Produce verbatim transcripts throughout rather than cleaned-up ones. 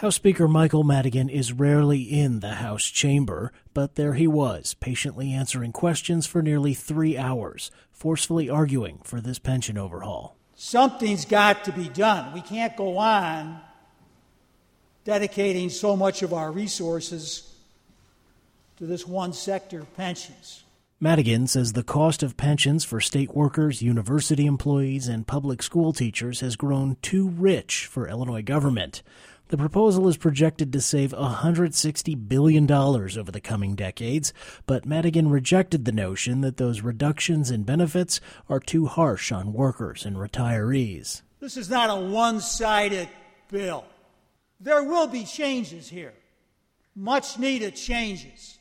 House Speaker Michael Madigan is rarely in the House chamber, but there he was, patiently answering questions for nearly three hours, forcefully arguing for this pension overhaul. Something's got to be done. We can't go on dedicating so much of our resources to this one sector of pensions. Madigan says the cost of pensions for state workers, university employees, and public school teachers has grown too rich for Illinois government. The proposal is projected to save one hundred sixty billion dollars over the coming decades, but Madigan rejected the notion that those reductions in benefits are too harsh on workers and retirees. This is not a one-sided bill. There will be changes here, much-needed changes.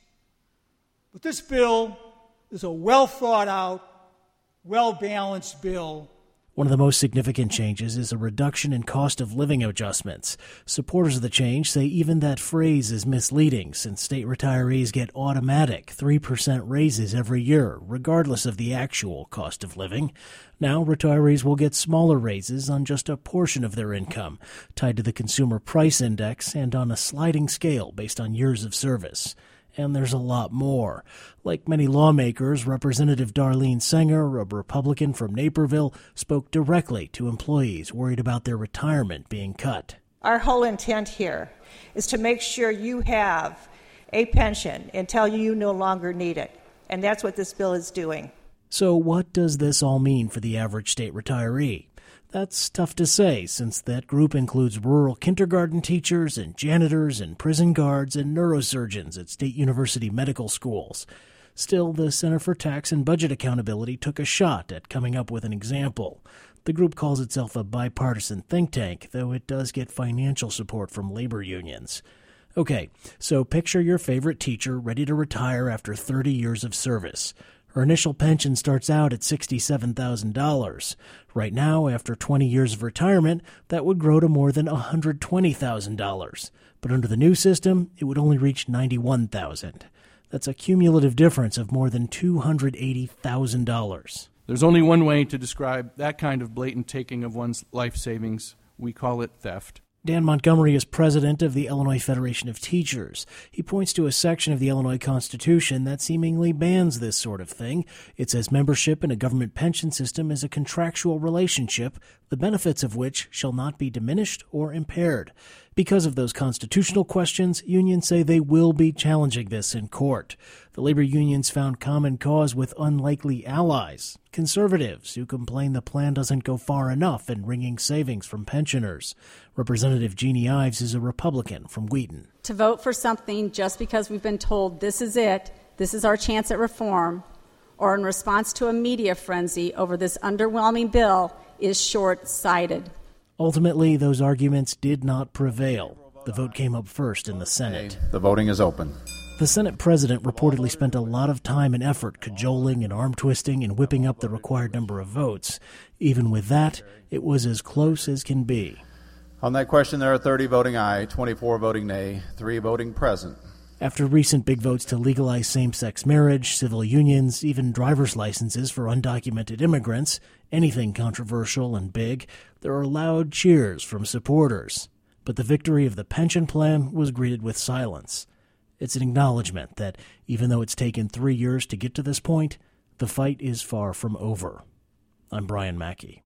But this bill is a well-thought-out, well-balanced bill. One of the most significant changes is a reduction in cost of living adjustments. Supporters of the change say even that phrase is misleading, since state retirees get automatic three percent raises every year, regardless of the actual cost of living. Now, retirees will get smaller raises on just a portion of their income, tied to the Consumer Price Index and on a sliding scale based on years of service. And there's a lot more. Like many lawmakers, Representative Darlene Sanger, a Republican from Naperville, spoke directly to employees worried about their retirement being cut. Our whole intent here is to make sure you have a pension until you no longer need it. And that's what this bill is doing. So what does this all mean for the average state retiree? That's tough to say, since that group includes rural kindergarten teachers and janitors and prison guards and neurosurgeons at state university medical schools. Still, the Center for Tax and Budget Accountability took a shot at coming up with an example. The group calls itself a bipartisan think tank, though it does get financial support from labor unions. Okay, so picture your favorite teacher ready to retire after thirty years of service. Her initial pension starts out at sixty-seven thousand dollars. Right now, after twenty years of retirement, that would grow to more than one hundred twenty thousand dollars. But under the new system, it would only reach ninety-one thousand dollars. That's a cumulative difference of more than two hundred eighty thousand dollars. There's only one way to describe that kind of blatant taking of one's life savings. We call it theft. Dan Montgomery is president of the Illinois Federation of Teachers. He points to a section of the Illinois Constitution that seemingly bans this sort of thing. It says membership in a government pension system is a contractual relationship, the benefits of which shall not be diminished or impaired. Because of those constitutional questions, unions say they will be challenging this in court. The labor unions found common cause with unlikely allies, conservatives who complain the plan doesn't go far enough in wringing savings from pensioners. Representative Jeannie Ives is a Republican from Wheaton. To vote for something just because we've been told this is it, this is our chance at reform, or in response to a media frenzy over this underwhelming bill is short-sighted. Ultimately, those arguments did not prevail. The vote came up first in the Senate. The voting is open. The Senate president reportedly spent a lot of time and effort cajoling and arm-twisting and whipping up the required number of votes. Even with that, it was as close as can be. On that question, there are thirty voting aye, twenty-four voting nay, three voting present. After recent big votes to legalize same-sex marriage, civil unions, even driver's licenses for undocumented immigrants, anything controversial and big, there are loud cheers from supporters. But the victory of the pension plan was greeted with silence. It's an acknowledgement that even though it's taken three years to get to this point, the fight is far from over. I'm Brian Mackey.